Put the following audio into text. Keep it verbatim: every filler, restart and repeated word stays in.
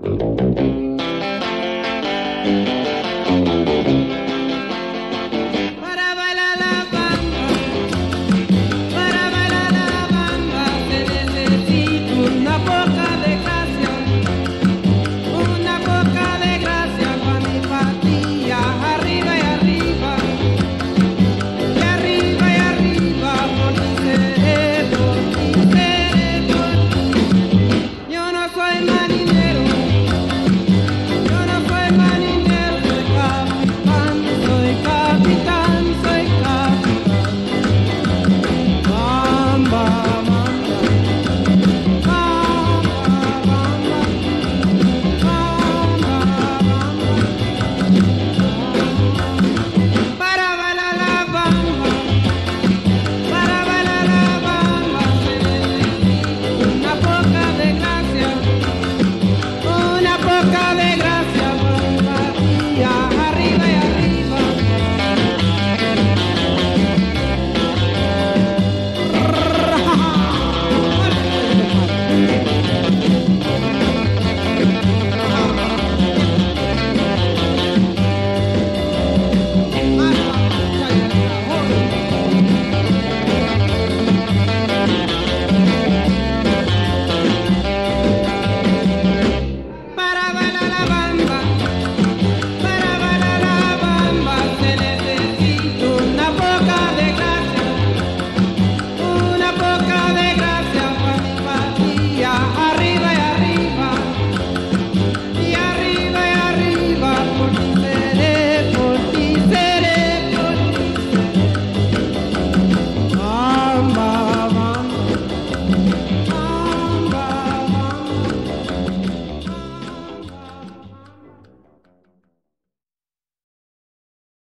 Para bailar la bamba, para bailar la bamba se necesita una poca de gracia, una poca de gracia para mi patilla, arriba y arriba, y arriba y arriba, por mi cerebro, mi cerebro. Yo no soy marinero.